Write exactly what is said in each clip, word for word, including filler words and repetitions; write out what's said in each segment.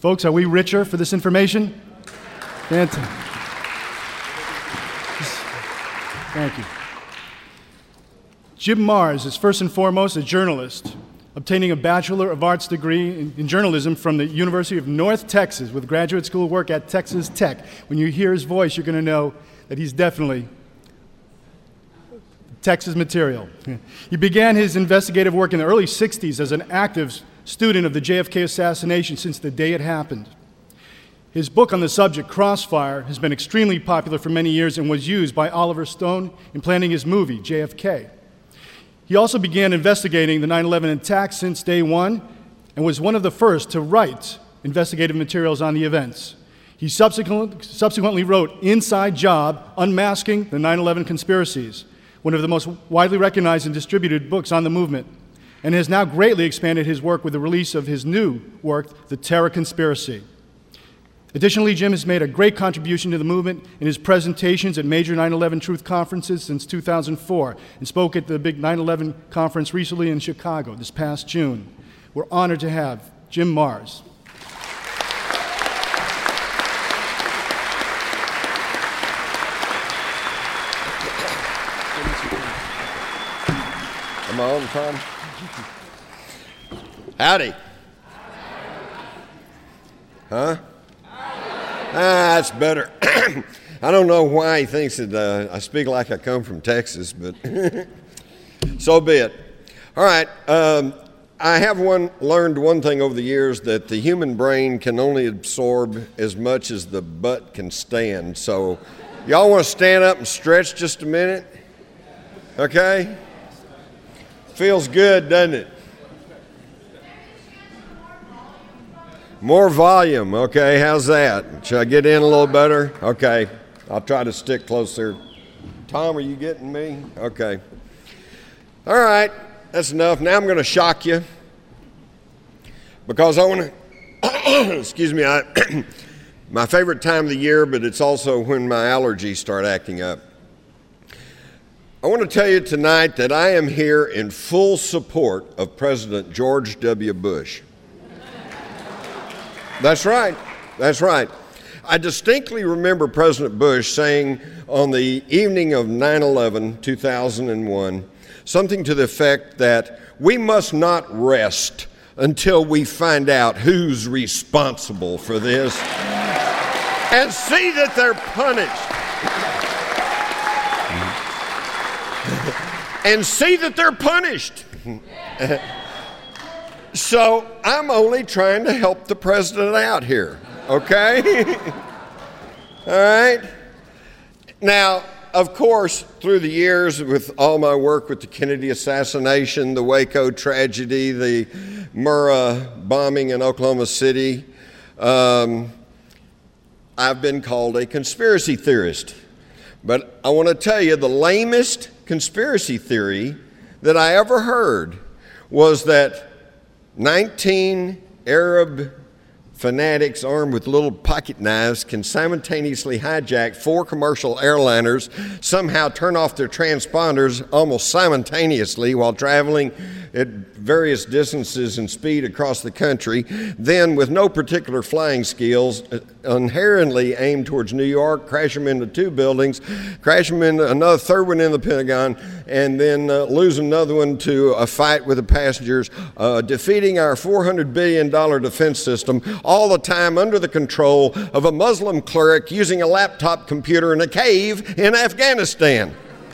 Folks, are we richer for this information? Fantastic. Thank you. Jim Marrs is first and foremost a journalist, obtaining a Bachelor of Arts degree in, in journalism from the University of North Texas with graduate school work at Texas Tech. When you hear his voice, you're going to know that he's definitely Texas material. He began his investigative work in the early sixties as an active student of the J F K assassination since the day it happened. His book on the subject, Crossfire, has been extremely popular for many years and was used by Oliver Stone in planning his movie, J F K. He also began investigating the nine eleven attacks since day one and was one of the first to write investigative materials on the events. He subsequent, subsequently wrote Inside Job, Unmasking the nine eleven Conspiracies, one of the most widely recognized and distributed books on the movement, and has now greatly expanded his work with the release of his new work, The Terror Conspiracy. Additionally, Jim has made a great contribution to the movement in his presentations at major nine eleven Truth conferences since two thousand four and spoke at the big nine eleven conference recently in Chicago this past June. We're honored to have Jim Marrs. Am I on time? Howdy. Huh? Ah, that's better. I don't know why he thinks that uh, I speak like I come from Texas, but so be it. All right. Um, I have one learned one thing over the years, that the human brain can only absorb as much as the butt can stand. So y'all want to stand up and stretch just a minute? Okay? Feels good, doesn't it? More volume, okay, how's that? Should I get in a little better? Okay, I'll try to stick closer. Tom, are you getting me? Okay. All right, that's enough. Now I'm going to shock you because I want to, excuse me, I, my favorite time of the year, but it's also when my allergies start acting up. I want to tell you tonight that I am here in full support of President George W. Bush. That's right. That's right. I distinctly remember President Bush saying on the evening of nine eleven, two thousand one, something to the effect that we must not rest until we find out who's responsible for this and see that they're punished. and see that they're punished. So I'm only trying to help the president out here, okay? All right? Now, of course, through the years, with all my work with the Kennedy assassination, the Waco tragedy, the Murrah bombing in Oklahoma City, um, I've been called a conspiracy theorist. But I want to tell you, the lamest conspiracy theory that I ever heard was that nineteen Arab fanatics armed with little pocket knives can simultaneously hijack four commercial airliners, somehow turn off their transponders almost simultaneously while traveling at various distances and speed across the country, then with no particular flying skills, inherently aim towards New York, crash them into two buildings, crash them into another third one in the Pentagon, and then uh, lose another one to a fight with the passengers, uh, defeating our four hundred billion dollars defense system, all the time under the control of a Muslim cleric using a laptop computer in a cave in Afghanistan.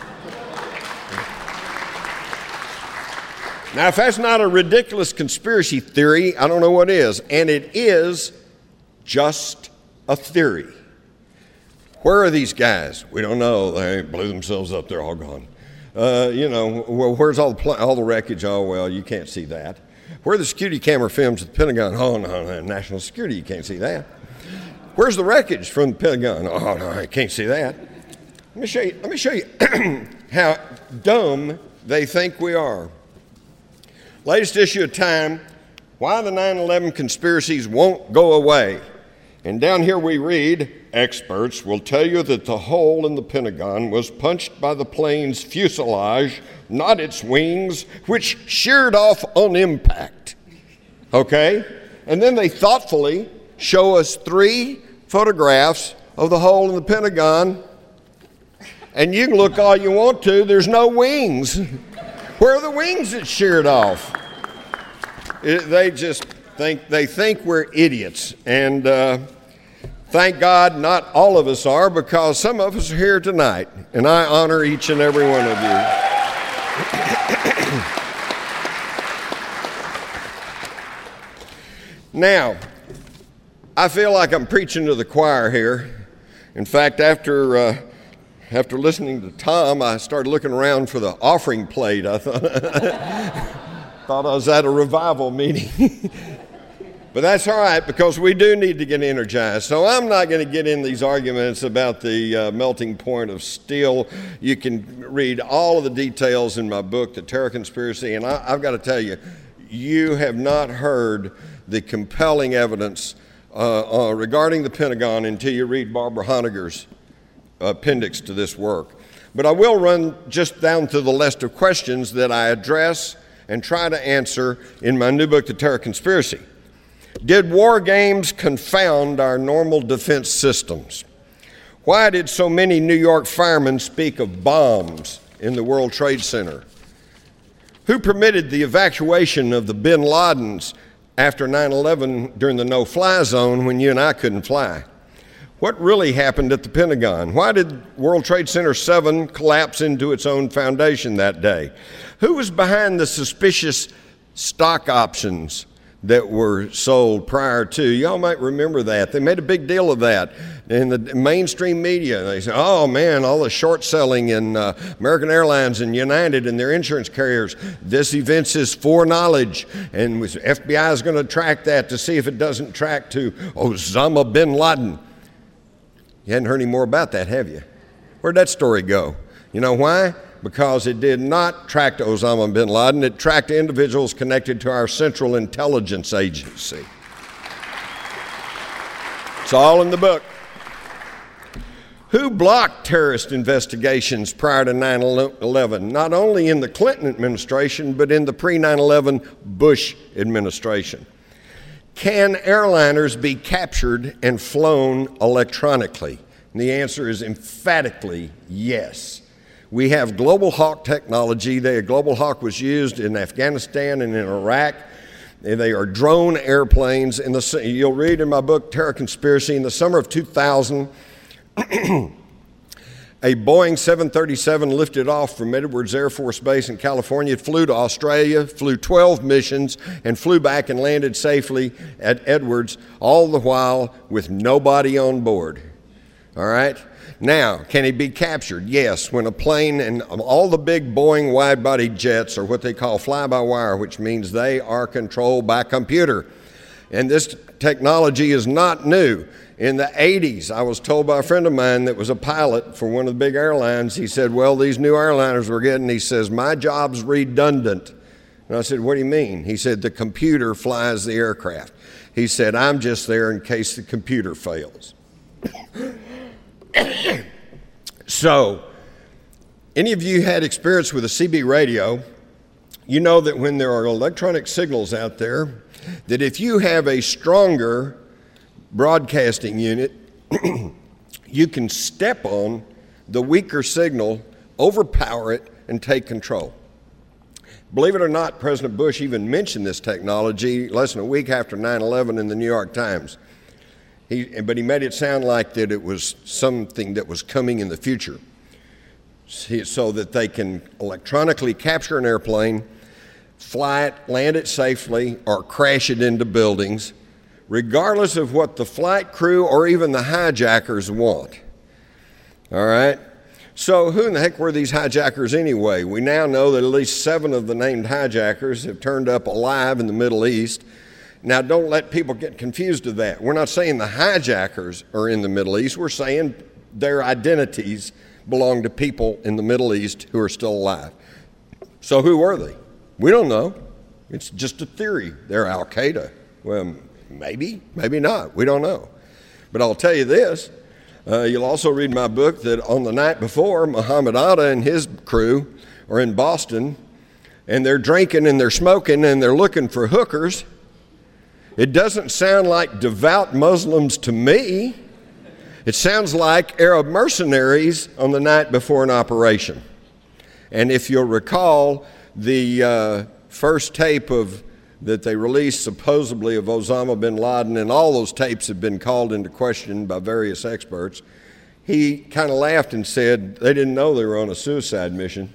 Now, if that's not a ridiculous conspiracy theory, I don't know what is. And it is just a theory. Where are these guys? We don't know. They blew themselves up. They're all gone. Uh, you know, well, where's all the, pl- all the wreckage? Oh, well, you can't see that. Where are the security camera films at the Pentagon? Oh, no, no, national security, you can't see that. Where's the wreckage from the Pentagon? Oh, no, I can't see that. Let me show you, let me show you how dumb they think we are. Latest issue of Time, Why the nine eleven Conspiracies Won't Go Away. And down here we read, experts will tell you that the hole in the Pentagon was punched by the plane's fuselage, not its wings, which sheared off on impact. Okay? And then they thoughtfully show us three photographs of the hole in the Pentagon, and you can look all you want to, there's no wings. Where are the wings that sheared off? It, they just think, they think we're idiots. And uh, thank God not all of us are, because some of us are here tonight, and I honor each and every one of you. Now, I feel like I'm preaching to the choir here. In fact, after uh, after listening to Tom, I started looking around for the offering plate. I thought, thought I was at a revival meeting. But that's all right, because we do need to get energized. So I'm not going to get in these arguments about the uh, melting point of steel. You can read all of the details in my book, The Terror Conspiracy, and I, I've got to tell you, you have not heard the compelling evidence uh, uh, regarding the Pentagon until you read Barbara Honegger's appendix to this work. But I will run just down through the list of questions that I address and try to answer in my new book, The Terror Conspiracy. Did war games confound our normal defense systems? Why did so many New York firemen speak of bombs in the World Trade Center? Who permitted the evacuation of the bin Ladens after nine eleven during the no-fly zone when you and I couldn't fly? What really happened at the Pentagon? Why did World Trade Center seven collapse into its own foundation that day? Who was behind the suspicious stock options that were sold prior to? Y'all might remember that. They made a big deal of that in the mainstream media. They said, oh man, all the short selling in uh, American Airlines and United and their insurance carriers. This event is foreknowledge, and the F B I is going to track that to see if it doesn't track to Osama bin Laden. You hadn't heard any more about that, have you? Where'd that story go? You know why? Because it did not track to Osama bin Laden. It tracked individuals connected to our Central Intelligence Agency. It's all in the book. Who blocked terrorist investigations prior to nine eleven, not only in the Clinton administration, but in the pre nine eleven Bush administration? Can airliners be captured and flown electronically? And the answer is emphatically yes. We have Global Hawk technology. The Global Hawk was used in Afghanistan and in Iraq. They are drone airplanes. In the, you'll read in my book, Terror Conspiracy, in the summer of two thousand, a Boeing seven thirty-seven lifted off from Edwards Air Force Base in California, flew to Australia, flew twelve missions, and flew back and landed safely at Edwards, all the while with nobody on board. All right? Now, can he be captured? Yes, when a plane, and all the big Boeing wide-body jets are what they call fly-by-wire, which means they are controlled by computer. And this technology is not new. In the eighties, I was told by a friend of mine that was a pilot for one of the big airlines, he said, well, these new airliners we're getting, he says, my job's redundant. And I said, what do you mean? He said, the computer flies the aircraft. He said, I'm just there in case the computer fails. So, any of you had experience with a C B radio, you know that when there are electronic signals out there, that if you have a stronger broadcasting unit, you can step on the weaker signal, overpower it, and take control. Believe it or not, President Bush even mentioned this technology less than a week after nine eleven in the New York Times. He, but he made it sound like that it was something that was coming in the future, so that they can electronically capture an airplane, fly it, land it safely, or crash it into buildings, regardless of what the flight crew or even the hijackers want. All right? So who in the heck were these hijackers anyway? We now know that at least seven of the named hijackers have turned up alive in the Middle East. Now, don't let people get confused with that. We're not saying the hijackers are in the Middle East. We're saying their identities belong to people in the Middle East who are still alive. So who are they? We don't know. It's just a theory. They're Al-Qaeda. Well, maybe, maybe not. We don't know. But I'll tell you this. Uh, you'll also read my book that on the night before, Muhammad Atta and his crew are in Boston, and they're drinking and they're smoking and they're looking for hookers. It doesn't sound like devout Muslims to me. It sounds like Arab mercenaries on the night before an operation. And if you'll recall, the uh, first tape of that they released supposedly of Osama bin Laden, and all those tapes have been called into question by various experts, he kind of laughed and said they didn't know they were on a suicide mission.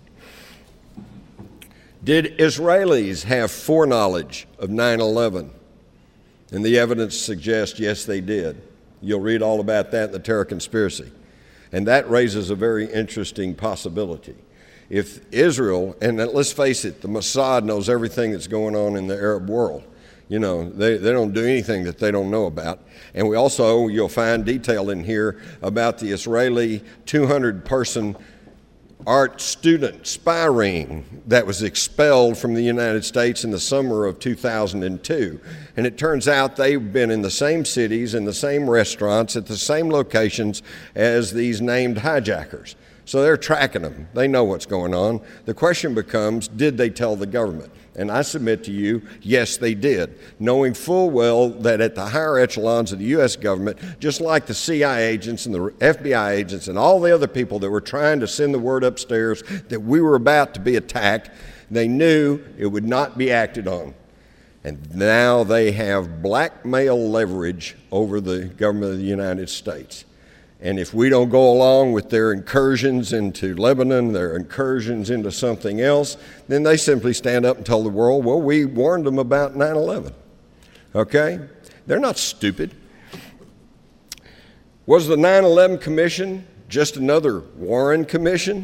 Did Israelis have foreknowledge of nine eleven? And the evidence suggests, yes, they did. You'll read all about that in the Terror Conspiracy. And that raises a very interesting possibility. If Israel, and let's face it, the Mossad knows everything that's going on in the Arab world. You know, they, they don't do anything that they don't know about. And we also, you'll find detail in here about the Israeli two hundred person art student spy ring that was expelled from the United States in the summer of two thousand two. And it turns out they've been in the same cities, in the same restaurants, at the same locations as these named hijackers. So they're tracking them. They know what's going on. The question becomes, did they tell the government? And I submit to you, yes, they did, knowing full well that at the higher echelons of the U S government, just like the C I A agents and the F B I agents and all the other people that were trying to send the word upstairs that we were about to be attacked, they knew it would not be acted on. And now they have blackmail leverage over the government of the United States. And if we don't go along with their incursions into Lebanon, their incursions into something else, then they simply stand up and tell the world, well, we warned them about nine eleven. Okay? They're not stupid. Was the nine eleven Commission just another Warren Commission?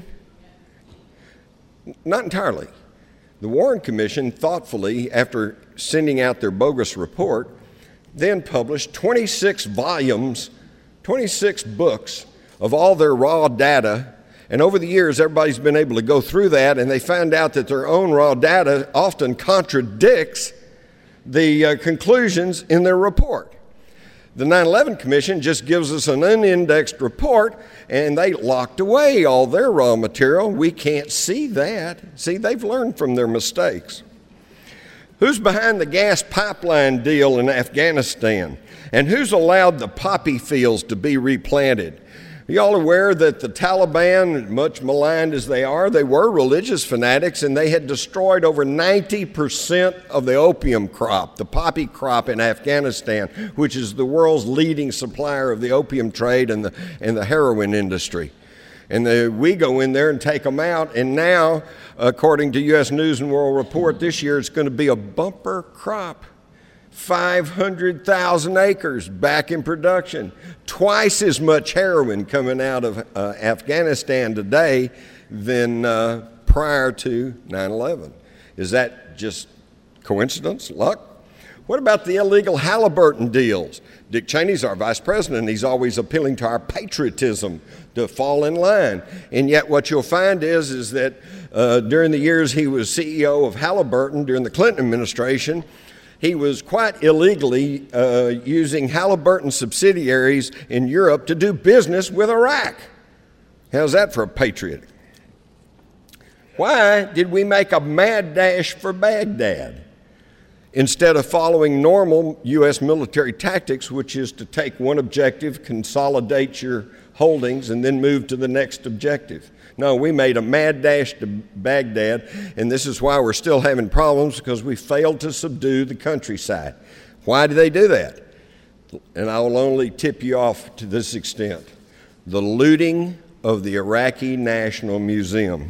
Not entirely. The Warren Commission thoughtfully, after sending out their bogus report, then published twenty-six volumes twenty-six books of all their raw data, and over the years everybody's been able to go through that, and they found out that their own raw data often contradicts the uh, conclusions in their report. The nine eleven Commission just gives us an unindexed report, and they locked away all their raw material. We can't see that. See, they've learned from their mistakes. Who's behind the gas pipeline deal in Afghanistan? And who's allowed the poppy fields to be replanted? Are y'all aware that the Taliban, much maligned as they are, they were religious fanatics, and they had destroyed over ninety percent of the opium crop, the poppy crop in Afghanistan, which is the world's leading supplier of the opium trade and the, and the heroin industry. And the, we go in there and take them out, and now, according to U S News and World Report, this year it's going to be a bumper crop. five hundred thousand acres back in production, twice as much heroin coming out of uh, Afghanistan today than uh, prior to nine eleven. Is that just coincidence, luck? What about the illegal Halliburton deals? Dick Cheney's our vice president. He's always appealing to our patriotism to fall in line. And yet what you'll find is, is that uh, during the years he was C E O of Halliburton during the Clinton administration, he was quite illegally uh, using Halliburton subsidiaries in Europe to do business with Iraq. How's that for a patriot? Why did we make a mad dash for Baghdad instead of following normal U S military tactics, which is to take one objective, consolidate your holdings, and then move to the next objective? No, we made a mad dash to Baghdad, and this is why we're still having problems, because we failed to subdue the countryside. Why did they do that? And I will only tip you off to this extent. The looting of the Iraqi National Museum.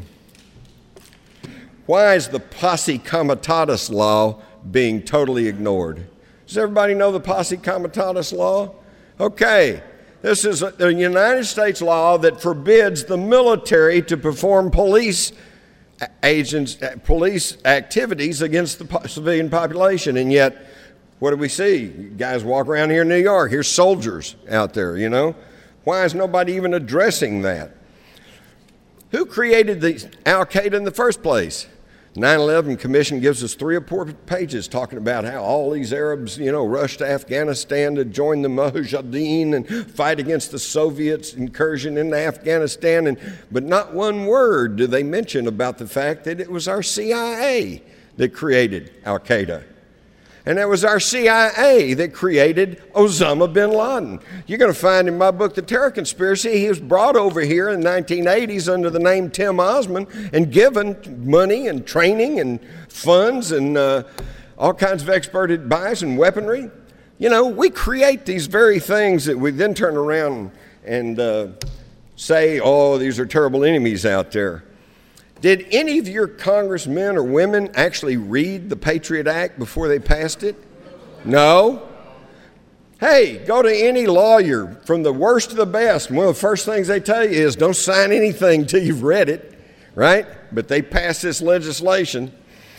Why is the Posse Comitatus law being totally ignored? Does everybody know the Posse Comitatus law? Okay. This is a United States law that forbids the military to perform police agents, police activities against the civilian population. And yet, what do we see? You guys walk around here in New York, here's soldiers out there, you know. Why is nobody even addressing that? Who created the Al-Qaeda in the first place? nine eleven Commission gives us three or four pages talking about how all these Arabs, you know, rushed to Afghanistan to join the Mujahideen and fight against the Soviets' incursion into Afghanistan. And, but not one word do they mention about the fact that it was our C I A that created Al-Qaeda. And that was our C I A that created Osama bin Laden. You're going to find in my book, The Terror Conspiracy, he was brought over here in the nineteen eighties under the name Tim Osman and given money and training and funds and uh, all kinds of expert advice and weaponry. You know, we create these very things that we then turn around and uh, say, oh, these are terrible enemies out there. Did any of your congressmen or women actually read the Patriot Act before they passed it? No? Hey, go to any lawyer from the worst to the best. One of the first things they tell you is don't sign anything until you've read it, right? But they passed this legislation.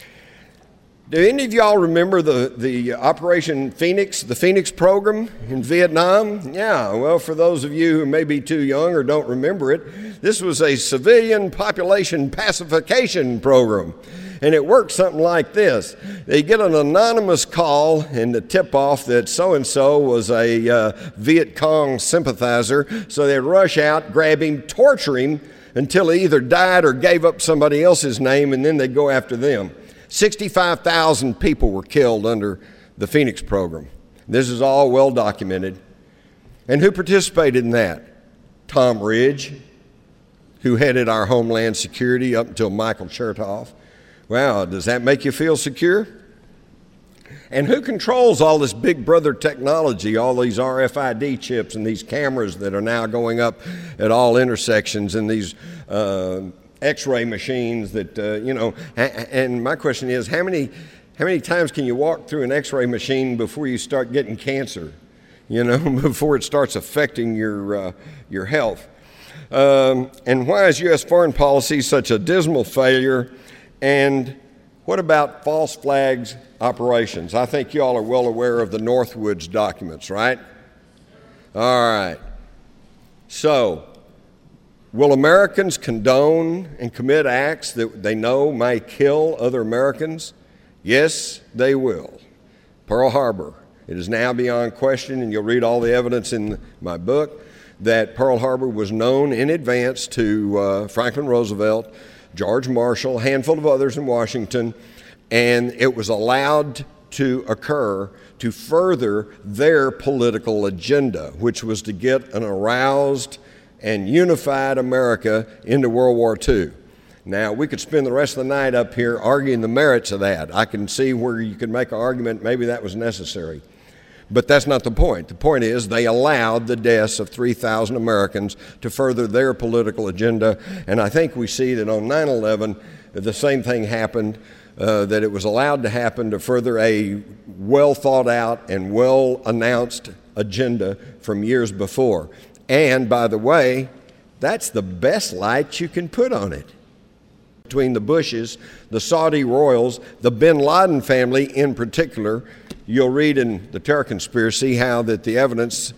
Do any of y'all remember the, the Operation Phoenix, the Phoenix program in Vietnam? Yeah, well, for those of you who may be too young or don't remember it, this was a civilian population pacification program. And it worked something like this. They get an anonymous call and the tip-off that so-and-so was a uh, Viet Cong sympathizer, so they'd rush out, grab him, torture him until he either died or gave up somebody else's name, and then they'd go after them. sixty-five thousand people were killed under the Phoenix program. This is all well documented. And who participated in that? Tom Ridge, who headed our Homeland Security up until Michael Chertoff. Wow, does that make you feel secure? And who controls all this big brother technology, all these R F I D chips and these cameras that are now going up at all intersections and these uh, X-ray machines that, uh, you know, and my question is, how many, how many times can you walk through an X-ray machine before you start getting cancer, you know, before it starts affecting your, uh, your health? Um, and why is U S foreign policy such a dismal failure? And what about false flags operations? I think you all are well aware of the Northwoods documents, right? All right. So, will Americans condone and commit acts that they know may kill other Americans? Yes, they will. Pearl Harbor. It is now beyond question, and you'll read all the evidence in my book, that Pearl Harbor was known in advance to uh, Franklin Roosevelt, George Marshall, a handful of others in Washington, and it was allowed to occur to further their political agenda, which was to get an aroused and unified America into World War Two. Now, we could spend the rest of the night up here arguing the merits of that. I can see where you could make an argument maybe that was necessary. But that's not the point. The point is they allowed the deaths of three thousand Americans to further their political agenda. And I think we see that on nine eleven, the same thing happened, uh, that it was allowed to happen to further a well thought out and well announced agenda from years before. And by the way, that's the best light you can put on it. Between the Bushes, the Saudi royals, the bin Laden family in particular, you'll read in The Terror Conspiracy how that the evidence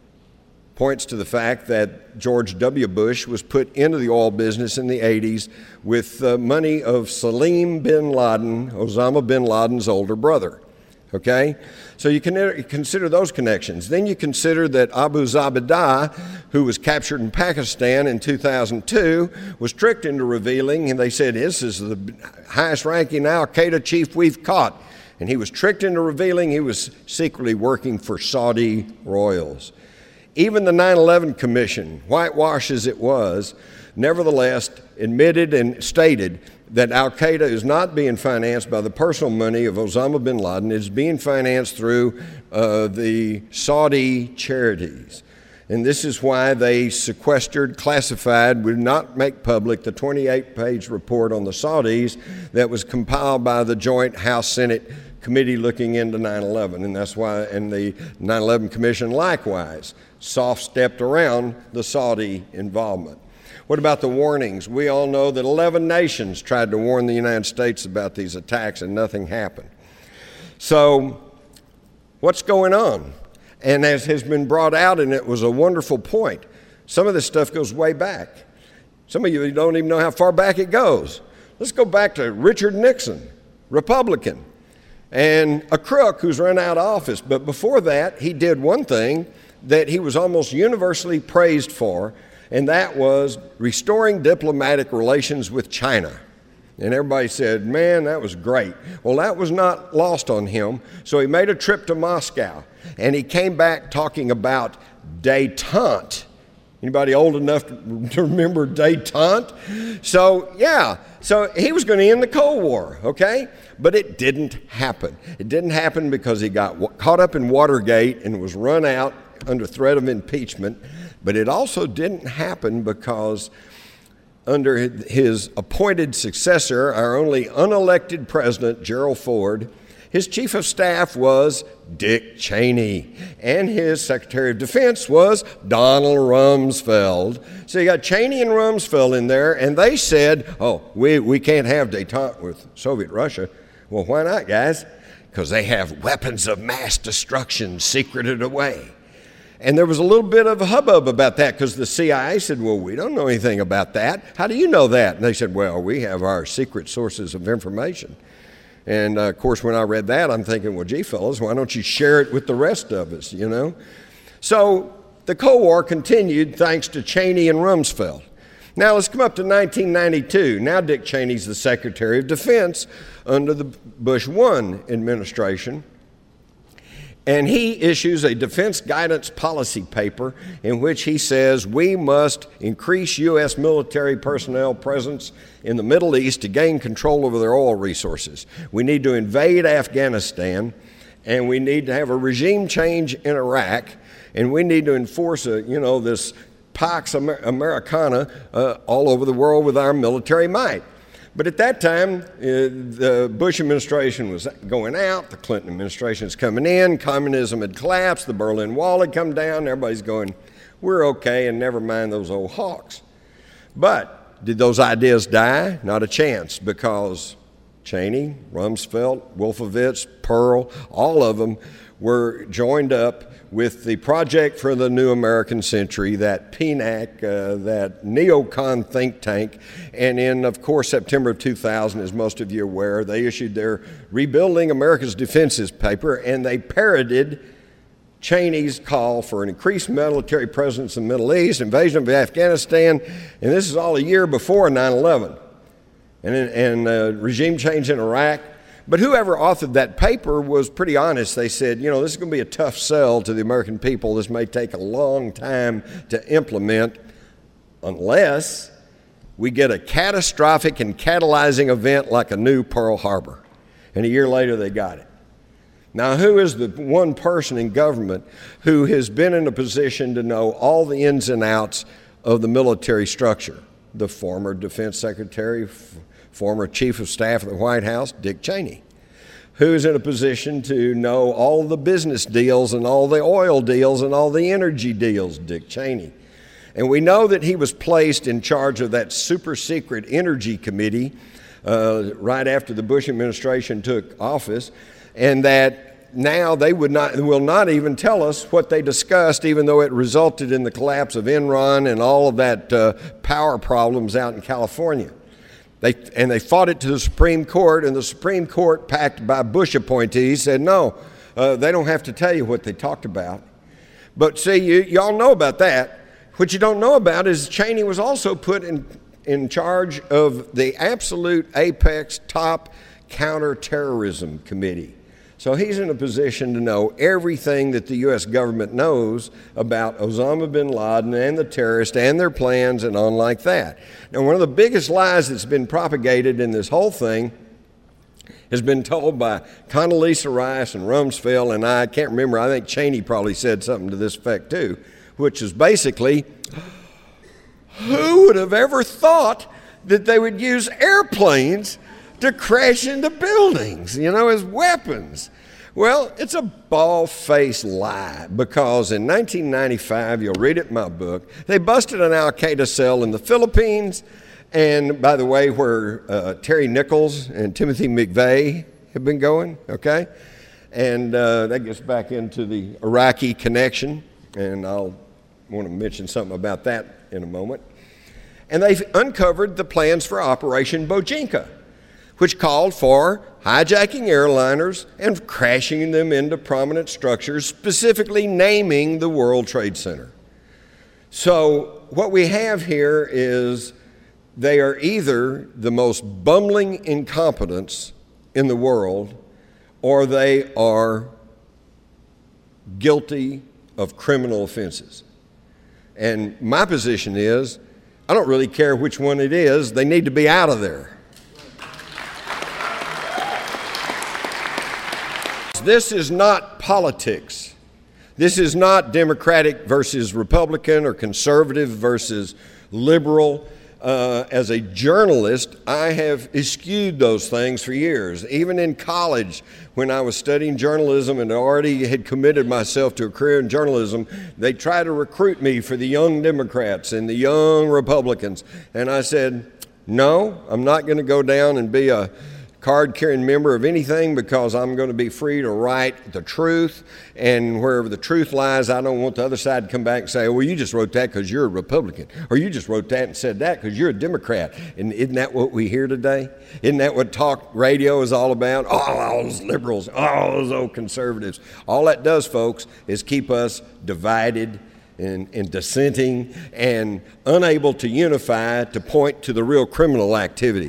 points to the fact that George W. Bush was put into the oil business in the eighties with the money of Salim bin Laden, Osama bin Laden's older brother. Okay? So you can consider those connections. Then you consider that Abu Zubaydah, who was captured in Pakistan in two thousand two, was tricked into revealing, and they said, this is the highest ranking Al-Qaeda chief we've caught. And he was tricked into revealing he was secretly working for Saudi royals. Even the nine eleven Commission, whitewash as it was, nevertheless admitted and stated that Al-Qaeda is not being financed by the personal money of Osama bin Laden. It's being financed through uh, the Saudi charities. And this is why they sequestered, classified, would not make public the twenty-eight page report on the Saudis that was compiled by the Joint House-Senate Committee looking into nine eleven. And that's why, and the nine eleven Commission likewise soft-stepped around the Saudi involvement. What about the warnings? We all know that eleven nations tried to warn the United States about these attacks and nothing happened. So what's going on? And as has been brought out, and it was a wonderful point, some of this stuff goes way back. Some of you don't even know how far back it goes. Let's go back to Richard Nixon, Republican, and a crook who's run out of office. But before that, he did one thing that he was almost universally praised for, and that was restoring diplomatic relations with China. And everybody said, man, that was great. Well, that was not lost on him. So he made a trip to Moscow, and he came back talking about détente. Anybody old enough to remember détente? So, yeah, so he was going to end the Cold War, okay? But it didn't happen. It didn't happen because he got caught up in Watergate and was run out under threat of impeachment. But it also didn't happen because under his appointed successor, our only unelected president, Gerald Ford, his chief of staff was Dick Cheney, and his Secretary of Defense was Donald Rumsfeld. So you got Cheney and Rumsfeld in there, and they said, oh, we, we can't have détente with Soviet Russia. Well, why not, guys? Because they have weapons of mass destruction secreted away. And there was a little bit of a hubbub about that because the C I A said, well, we don't know anything about that. How do you know that? And they said, well, we have our secret sources of information. And, uh, of course, when I read that, I'm thinking, well, gee, fellas, why don't you share it with the rest of us, you know? So the Cold War continued thanks to Cheney and Rumsfeld. Now let's come up to nineteen ninety-two. Now Dick Cheney's the Secretary of Defense under the Bush one administration. And he issues a defense guidance policy paper in which he says we must increase U S military personnel presence in the Middle East to gain control over their oil resources. We need to invade Afghanistan, and we need to have a regime change in Iraq, and we need to enforce a, you know, this Pax Americana uh, all over the world with our military might. But at that time, uh, the Bush administration was going out, the Clinton administration is coming in, communism had collapsed, the Berlin Wall had come down, everybody's going, we're okay, and never mind those old hawks. But did those ideas die? Not a chance, because Cheney, Rumsfeld, Wolfowitz, Pearl, all of them were joined up with the Project for the New American Century, that P NAC, uh, that neocon think tank. And in, of course, September of two thousand, as most of you are aware, they issued their Rebuilding America's Defenses paper, and they parroted Cheney's call for an increased military presence in the Middle East, invasion of Afghanistan, and this is all a year before nine eleven, and, and uh, regime change in Iraq. But whoever authored that paper was pretty honest. They said, you know, this is going to be a tough sell to the American people. This may take a long time to implement unless we get a catastrophic and catalyzing event like a new Pearl Harbor. And a year later, they got it. Now, who is the one person in government who has been in a position to know all the ins and outs of the military structure? The former Defense Secretary, former Chief of Staff of the White House, Dick Cheney, who's in a position to know all the business deals and all the oil deals and all the energy deals, Dick Cheney. And we know that he was placed in charge of that super secret energy committee uh, right after the Bush administration took office, and that now they would not, will not even tell us what they discussed, even though it resulted in the collapse of Enron and all of that uh, power problems out in California. They, and they fought it to the Supreme Court, and the Supreme Court, packed by Bush appointees, said, no, uh, they don't have to tell you what they talked about. But see, you, y'all know about that. What you don't know about is Cheney was also put in, in charge of the absolute apex top counterterrorism committee. So he's in a position to know everything that the U S government knows about Osama bin Laden and the terrorists and their plans and on like that. Now, one of the biggest lies that's been propagated in this whole thing has been told by Condoleezza Rice and Rumsfeld, and I can't remember, I think Cheney probably said something to this effect too, which is basically, who would have ever thought that they would use airplanes to crash into buildings, you know, as weapons? Well, it's a bald-faced lie, because in nineteen ninety-five, you'll read it in my book, they busted an al-Qaeda cell in the Philippines, and by the way, where uh, Terry Nichols and Timothy McVeigh have been going, okay? And uh, that gets back into the Iraqi connection, and I'll want to mention something about that in a moment. And they've uncovered the plans for Operation Bojinka, which called for hijacking airliners and crashing them into prominent structures, specifically naming the World Trade Center. So what we have here is they are either the most bumbling incompetents in the world, or they are guilty of criminal offenses. And my position is, I don't really care which one it is, they need to be out of there. This is not politics. This is not Democratic versus Republican or conservative versus liberal. Uh, as a journalist, I have eschewed those things for years. Even in college, when I was studying journalism and already had committed myself to a career in journalism, they tried to recruit me for the young Democrats and the young Republicans. And I said, no, I'm not going to go down and be a card-carrying member of anything, because I'm going to be free to write the truth, and wherever the truth lies, I don't want the other side to come back and say, well, you just wrote that because you're a Republican, or you just wrote that and said that because you're a Democrat. And isn't that what we hear today? Isn't that what talk radio is all about? Oh, all those liberals, all those old conservatives. All that does, folks, is keep us divided and, and dissenting and unable to unify to point to the real criminal activity.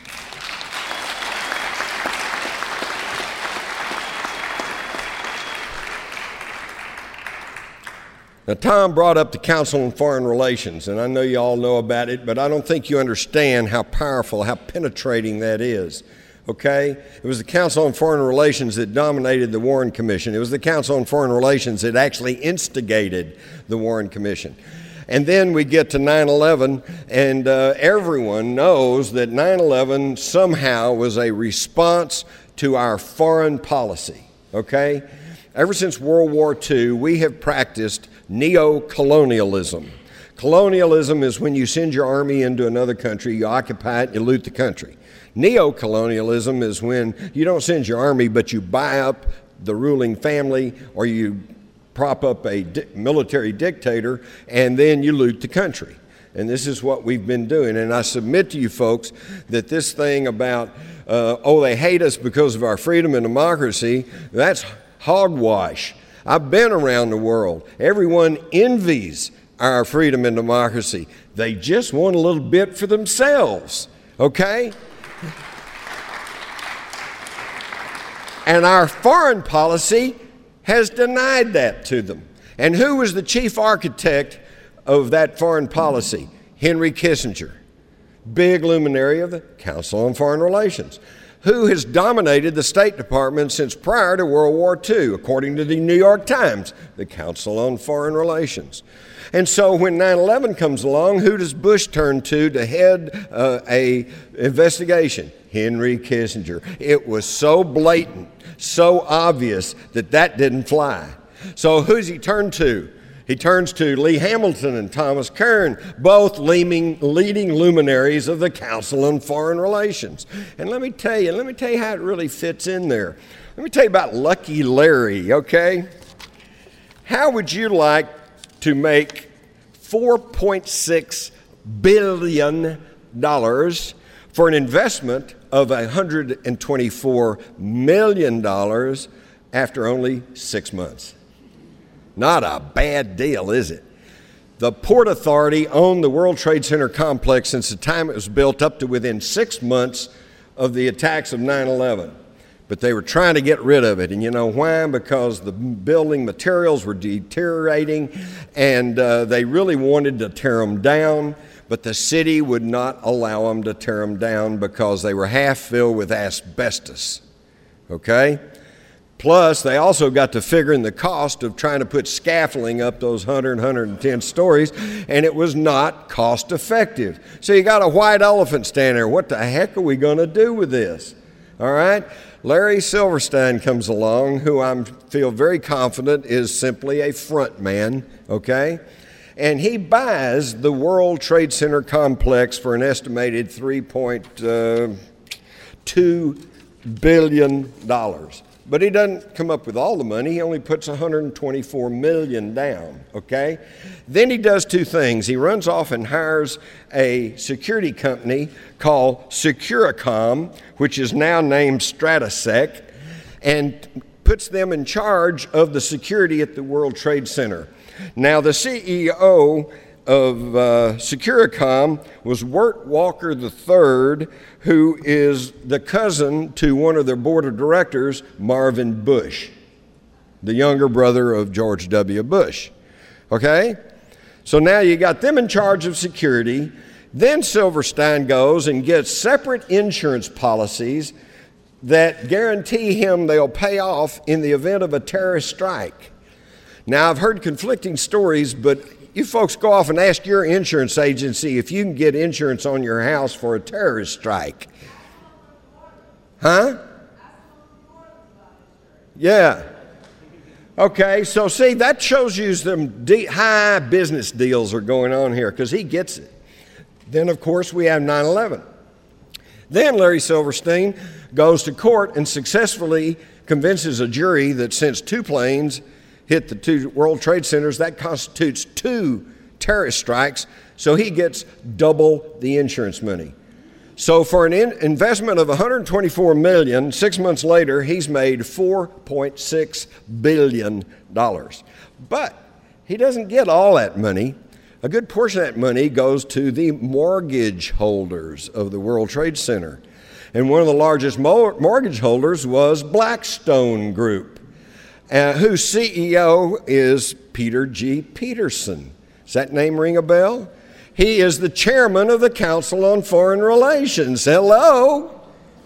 Now, Tom brought up the Council on Foreign Relations, and I know you all know about it, but I don't think you understand how powerful, how penetrating that is, okay? It was the Council on Foreign Relations that dominated the Warren Commission. It was the Council on Foreign Relations that actually instigated the Warren Commission. And then we get to nine eleven, and uh, everyone knows that nine eleven somehow was a response to our foreign policy, okay? Ever since World War Two, we have practiced neo-colonialism. Colonialism is when you send your army into another country, you occupy it, you loot the country. Neo-colonialism is when you don't send your army, but you buy up the ruling family, or you prop up a di- military dictator, and then you loot the country. And this is what we've been doing. And I submit to you folks that this thing about, uh, oh, they hate us because of our freedom and democracy, that's hogwash. I've been around the world. Everyone envies our freedom and democracy. They just want a little bit for themselves, okay? And our foreign policy has denied that to them. And who was the chief architect of that foreign policy? Henry Kissinger, big luminary of the Council on Foreign Relations, who has dominated the State Department since prior to World War Two, according to the New York Times, the Council on Foreign Relations. And so when nine eleven comes along, who does Bush turn to to head uh, a investigation? Henry Kissinger. It was so blatant, so obvious that that didn't fly. So who's he turn to? He turns to Lee Hamilton and Thomas Kern, both leading, leading luminaries of the Council on Foreign Relations. And let me tell you, let me tell you how it really fits in there. Let me tell you about Lucky Larry, okay? How would you like to make four point six billion dollars for an investment of one hundred twenty-four million dollars after only six months? Not a bad deal, is it? The Port Authority owned the World Trade Center complex since the time it was built up to within six months of the attacks of nine eleven. But they were trying to get rid of it. And you know why? Because the building materials were deteriorating, and uh, they really wanted to tear them down, but the city would not allow them to tear them down because they were half filled with asbestos. Okay? Plus, they also got to figuring the cost of trying to put scaffolding up those one hundred, one hundred ten stories, and it was not cost effective. So you got a white elephant standing there. What the heck are we going to do with this? All right? Larry Silverstein comes along, who I feel very confident is simply a front man, okay? And he buys the World Trade Center complex for an estimated three point two billion dollars. But he doesn't come up with all the money. He only puts one hundred twenty-four million dollars down, okay? Then he does two things. He runs off and hires a security company called Securicom, which is now named Stratesec, and puts them in charge of the security at the World Trade Center. Now, the C E O of uh, Securicom was Wirt Walker the third, who is the cousin to one of their board of directors, Marvin Bush, the younger brother of George W. Bush. Okay? So now you got them in charge of security. Then Silverstein goes and gets separate insurance policies that guarantee him they'll pay off in the event of a terrorist strike. Now, I've heard conflicting stories, but you folks go off and ask your insurance agency if you can get insurance on your house for a terrorist strike. Huh? Yeah. Okay, so see, that shows you some de- high business deals are going on here, because he gets it. Then, of course, we have nine eleven. Then Larry Silverstein goes to court and successfully convinces a jury that since two planes hit the two World Trade Centers, that constitutes two terrorist strikes, so he gets double the insurance money. So for an in- investment of one hundred twenty-four million dollars, six months later, he's made four point six billion dollars. But he doesn't get all that money. A good portion of that money goes to the mortgage holders of the World Trade Center. And one of the largest mo- mortgage holders was Blackstone Group, uh, whose C E O is Peter G. Peterson. Does that name ring a bell? He is the chairman of the Council on Foreign Relations. Hello?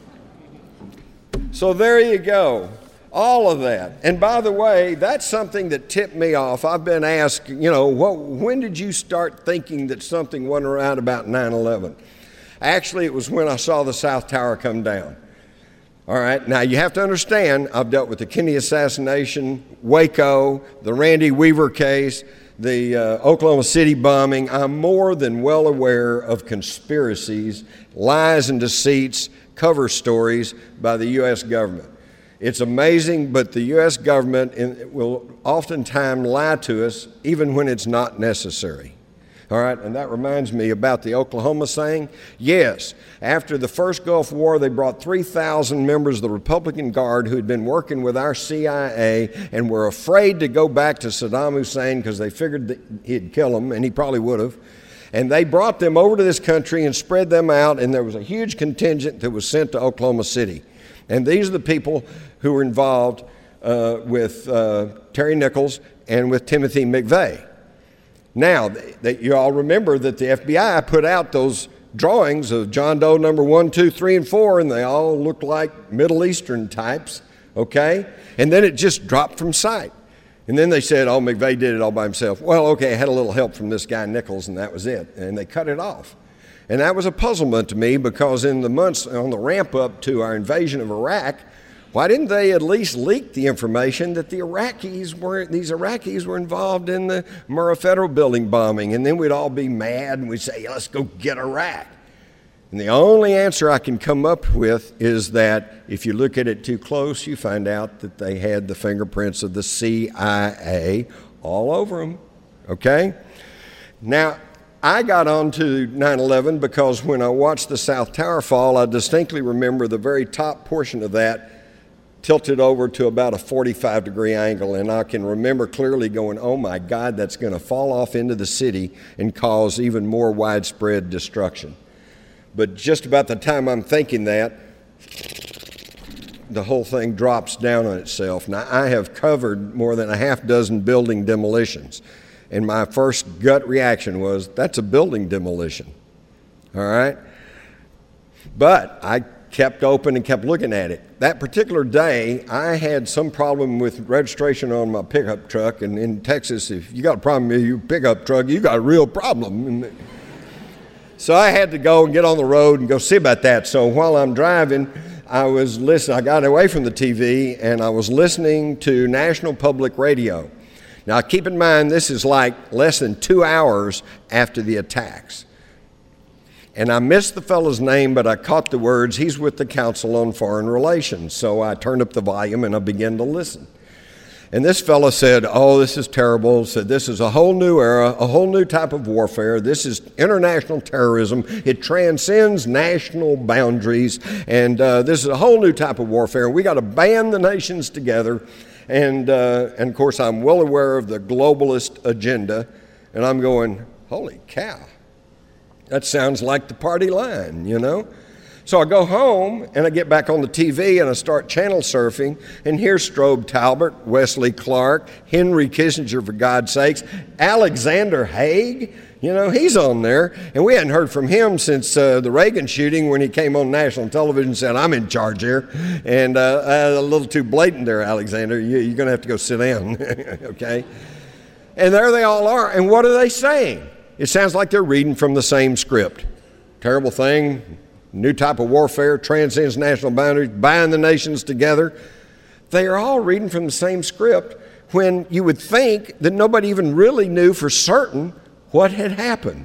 So there you go. All of that. And by the way, that's something that tipped me off. I've been asked, you know, what, when did you start thinking that something wasn't right about nine eleven? Actually, it was when I saw the South Tower come down. All right, now you have to understand, I've dealt with the Kennedy assassination, Waco, the Randy Weaver case, the uh, Oklahoma City bombing. I'm more than well aware of conspiracies, lies and deceits, cover stories by the U S government. It's amazing, but the U S government will oftentimes lie to us even when it's not necessary. All right, and that reminds me about the Oklahoma saying. Yes, after the first Gulf War, they brought three thousand members of the Republican Guard who had been working with our C I A and were afraid to go back to Saddam Hussein because they figured that he'd kill them, and he probably would have. And they brought them over to this country and spread them out, and there was a huge contingent that was sent to Oklahoma City. And these are the people who were involved uh, with uh, Terry Nichols and with Timothy McVeigh. Now, that you all remember that the F B I put out those drawings of John Doe number one, two, three, and four, and they all looked like Middle Eastern types, okay? And then it just dropped from sight. And then they said, oh, McVeigh did it all by himself. Well, okay, I had a little help from this guy Nichols, and that was it. And they cut it off. And that was a puzzlement to me, because in the months on the ramp up to our invasion of Iraq, why didn't they at least leak the information that the Iraqis were, these Iraqis were involved in the Murrah Federal Building bombing? And then we'd all be mad and we'd say, let's go get Iraq. And the only answer I can come up with is that if you look at it too close, you find out that they had the fingerprints of the C I A all over them, okay? Now, I got on to nine eleven because when I watched the South Tower fall, I distinctly remember the very top portion of that tilted over to about a forty-five degree angle, and I can remember clearly going, oh my God, that's going to fall off into the city and cause even more widespread destruction. But just about the time I'm thinking that, the whole thing drops down on itself. Now, I have covered more than a half dozen building demolitions, and my first gut reaction was, that's a building demolition, all right? But I kept open and kept looking at it. That particular day, I had some problem with registration on my pickup truck, and in Texas, if you got a problem with your pickup truck, you got a real problem. So I had to go and get on the road and go see about that. So while I'm driving, I was listening, I got away from the T V, and I was listening to National Public Radio. Now keep in mind, this is like less than two hours after the attacks. And I missed the fellow's name, but I caught the words, he's with the Council on Foreign Relations. So I turned up the volume and I began to listen. And this fellow said, oh, this is terrible. Said, this is a whole new era, a whole new type of warfare. This is international terrorism. It transcends national boundaries. And uh, this is a whole new type of warfare. We got to band the nations together. And, uh, and of course, I'm well aware of the globalist agenda. And I'm going, holy cow, that sounds like the party line, you know? So I go home and I get back on the T V and I start channel surfing, and here's Strobe Talbott, Wesley Clark, Henry Kissinger, for God's sakes, Alexander Haig, you know, he's on there. And we hadn't heard from him since uh, the Reagan shooting, when he came on national television and said, I'm in charge here. And uh, uh, a little too blatant there, Alexander. You, you're going to have to go sit down, okay? And there they all are. And what are they saying? It sounds like they're reading from the same script. Terrible thing, new type of warfare, transcends national boundaries, bind the nations together. They are all reading from the same script, when you would think that nobody even really knew for certain what had happened.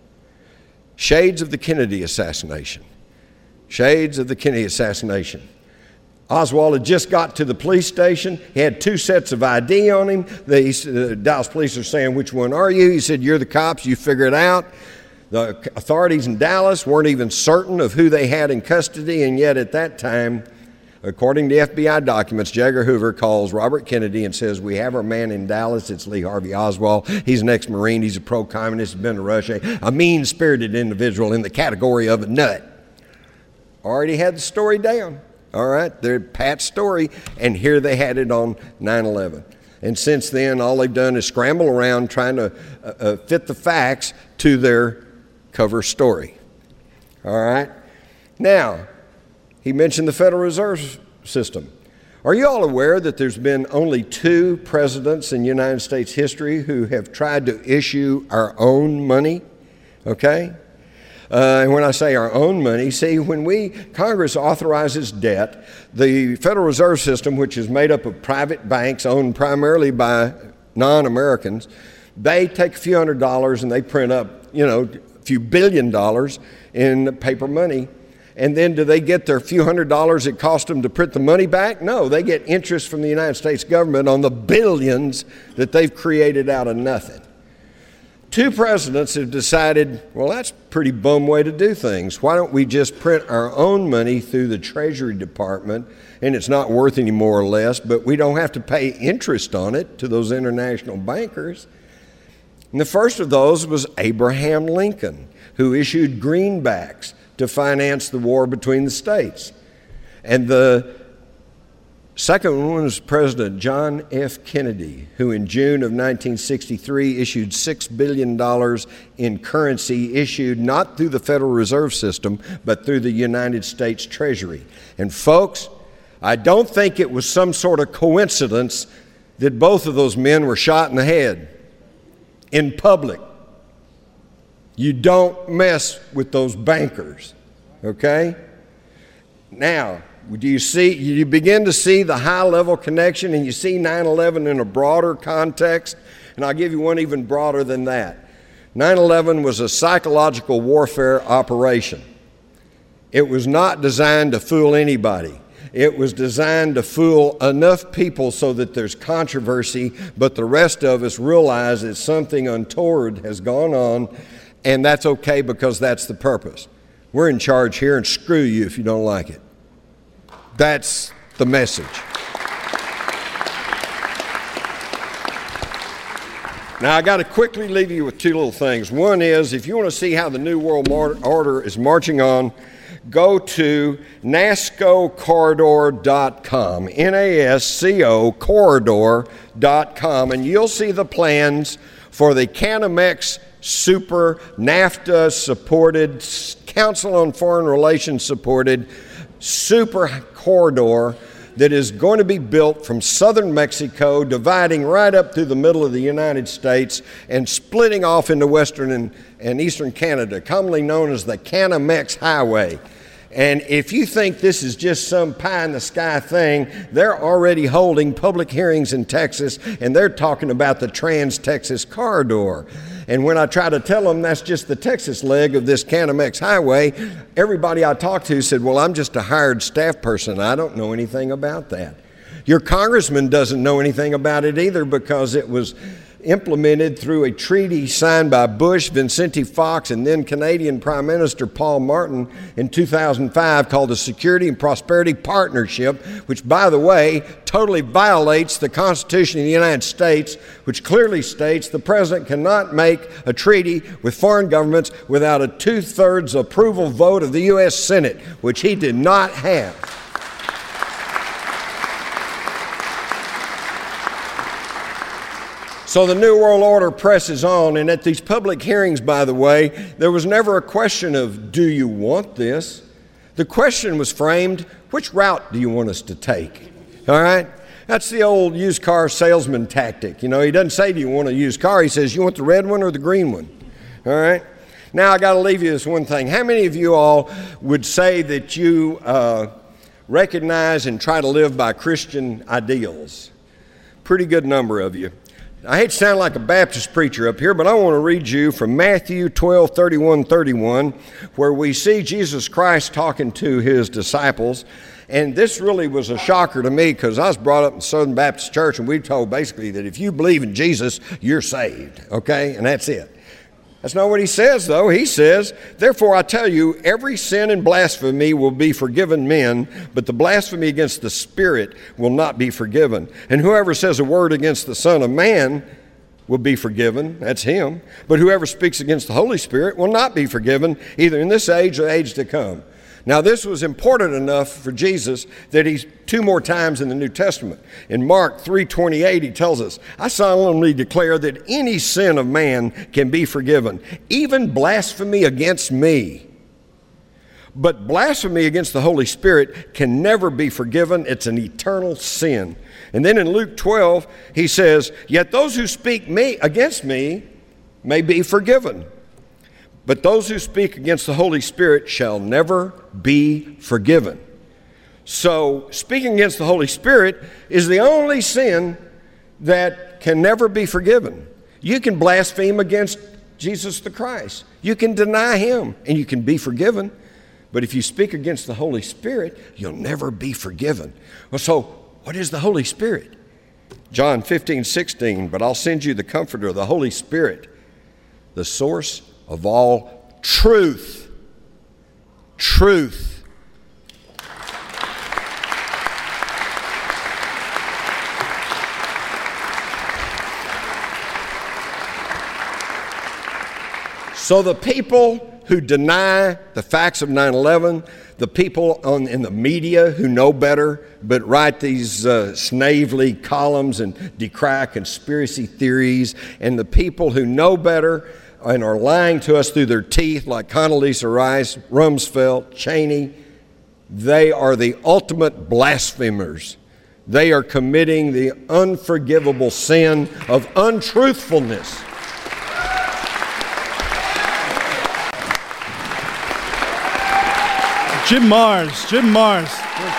Shades of the Kennedy assassination. Shades of the Kennedy assassination. Oswald had just got to the police station. He had two sets of I D on him. The uh, Dallas police are saying, which one are you? He said, you're the cops, you figure it out. The authorities in Dallas weren't even certain of who they had in custody, and yet at that time, according to F B I documents, J. Edgar Hoover calls Robert Kennedy and says, we have our man in Dallas. It's Lee Harvey Oswald. He's an ex-Marine. He's a pro-communist. He's been to Russia. A mean-spirited individual in the category of a nut. Already had the story down. All right, they're Pat's story, and here they had it on nine eleven. And since then, all they've done is scramble around trying to uh, uh, fit the facts to their cover story. All right? Now, he mentioned the Federal Reserve System. Are you all aware that there's been only two presidents in United States history who have tried to issue our own money? Okay? Uh, and when I say our own money, see, when we, Congress authorizes debt, the Federal Reserve System, which is made up of private banks owned primarily by non-Americans, they take a few hundred dollars and they print up, you know, a few billion dollars in paper money. And then do they get their few hundred dollars it cost them to print the money back? No, they get interest from the United States government on the billions that they've created out of nothing. Two presidents have decided, well, that's a pretty bum way to do things. Why don't we just print our own money through the Treasury Department, and it's not worth any more or less, but we don't have to pay interest on it to those international bankers. And the first of those was Abraham Lincoln, who issued greenbacks to finance the war between the states. And the second one was President John F. Kennedy, who in June of nineteen sixty-three issued six billion dollars in currency issued not through the Federal Reserve System, but through the United States Treasury. And folks, I don't think it was some sort of coincidence that both of those men were shot in the head in public. You don't mess with those bankers, okay? Now, do you see, you begin to see the high-level connection, and you see nine eleven in a broader context? And I'll give you one even broader than that. nine eleven was a psychological warfare operation. It was not designed to fool anybody. It was designed to fool enough people so that there's controversy, but the rest of us realize that something untoward has gone on, and that's okay because that's the purpose. We're in charge here, and screw you if you don't like it. That's the message. Now, I got to quickly leave you with two little things. One is, if you want to see how the New World Order is marching on, go to NASCO corridor dot com, N A S C O corridor dot com, and you'll see the plans for the Canamex Super NAFTA-supported, Council on Foreign Relations-supported super corridor that is going to be built from southern Mexico, dividing right up through the middle of the United States and splitting off into western and, and eastern Canada, commonly known as the Canamex Highway. And if you think this is just some pie-in-the-sky thing, they're already holding public hearings in Texas, and they're talking about the Trans-Texas Corridor. And when I try to tell them that's just the Texas leg of this Canamex Highway, everybody I talked to said, well, I'm just a hired staff person. I don't know anything about that. Your congressman doesn't know anything about it either, because it was implemented through a treaty signed by Bush, Vicente Fox, and then Canadian Prime Minister Paul Martin in two thousand five, called the Security and Prosperity Partnership, which, by the way, totally violates the Constitution of the United States, which clearly states the president cannot make a treaty with foreign governments without a two-thirds approval vote of the U S Senate, which he did not have. So the New World Order presses on, and at these public hearings, by the way, there was never a question of, do you want this? The question was framed, which route do you want us to take? All right? That's the old used car salesman tactic. You know, he doesn't say, do you want a used car? He says, you want the red one or the green one? All right? Now, I got to leave you this one thing. How many of you all would say that you uh, recognize and try to live by Christian ideals? Pretty good number of you. I hate to sound like a Baptist preacher up here, but I want to read you from Matthew twelve, thirty-one, thirty-one, where we see Jesus Christ talking to his disciples. And this really was a shocker to me because I was brought up in Southern Baptist Church, and we were told basically that if you believe in Jesus, you're saved, okay? And that's it. That's not what he says, though. He says, therefore I tell you, every sin and blasphemy will be forgiven men, but the blasphemy against the Spirit will not be forgiven. And whoever says a word against the Son of Man will be forgiven. That's him. But whoever speaks against the Holy Spirit will not be forgiven, either in this age or the age to come. Now, this was important enough for Jesus that he's two more times in the New Testament. In Mark three twenty-eight, he tells us, I solemnly declare that any sin of man can be forgiven, even blasphemy against me. But blasphemy against the Holy Spirit can never be forgiven. It's an eternal sin. And then in Luke twelve, he says, yet those who speak me against me may be forgiven. But those who speak against the Holy Spirit shall never be forgiven. So speaking against the Holy Spirit is the only sin that can never be forgiven. You can blaspheme against Jesus the Christ. You can deny him and you can be forgiven. But if you speak against the Holy Spirit, you'll never be forgiven. Well, so what is the Holy Spirit? John fifteen, sixteen, but I'll send you the Comforter, the Holy Spirit, the source of all truth. Truth. So the people who deny the facts of nine eleven, the people on, in the media who know better but write these uh, snavely columns and decry conspiracy theories, and the people who know better and are lying to us through their teeth like Condoleezza Rice, Rumsfeld, Cheney, they are the ultimate blasphemers. They are committing the unforgivable sin of untruthfulness. Jim Marrs, Jim Marrs.